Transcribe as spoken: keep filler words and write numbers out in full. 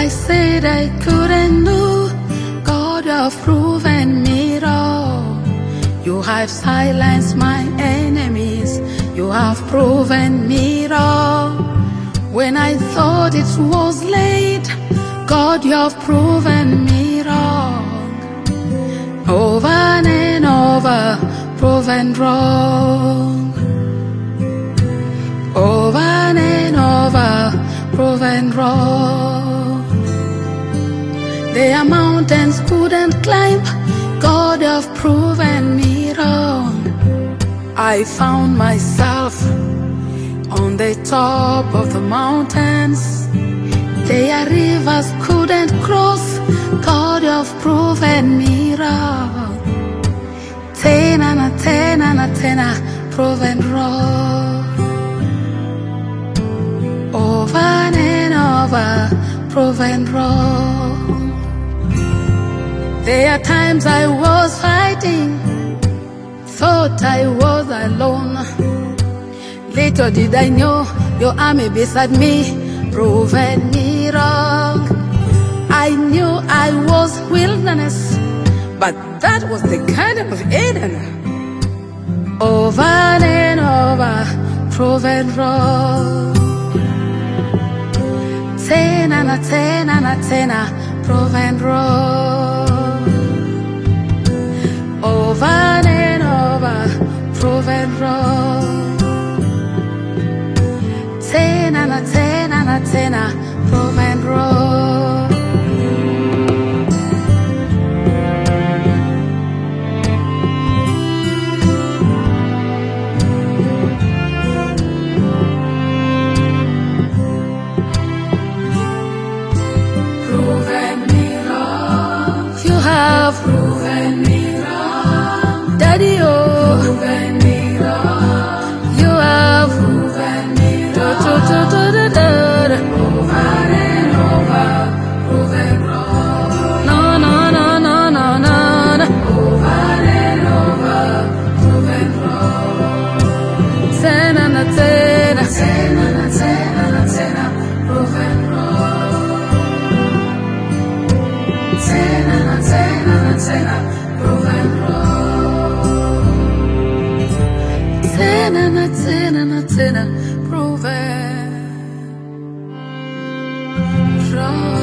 I said I couldn't do, God, you have proven me wrong. You have silenced my enemies, you have proven me wrong. When I thought it was late, God, you have proven me wrong. Over and over, proven wrong. Over and over, proven wrong. There are mountains couldn't climb, God, you have proven me wrong. I found myself on the top of the mountains. There are rivers couldn't cross, God, you have proven me wrong. Ten and a ten and a ten, proven wrong. Over and over, proven wrong. There are times I was fighting, thought I was alone. Little did I know your army beside me, proven me wrong. I knew I was wilderness, but that was the Garden of Eden. Over and over, proven wrong. Ten and a ten and a ten, proven wrong. Over and over, proven wrong. Ten and a ten and a ten, proven wrong. Proven me wrong. You have proven me wrong. Daddy, oh, proven me wrong. You have proven me wrong. Do, do, do, do, do, do. Over and over, proven wrong. No, no, no, no, no, no, no. Over and over, proven wrong. Ten and a ten, ten and a ten and a ten, proven wrong. Ten and a ten and a ten, proven wrong. Ten and a ten and a ten, proven wrong.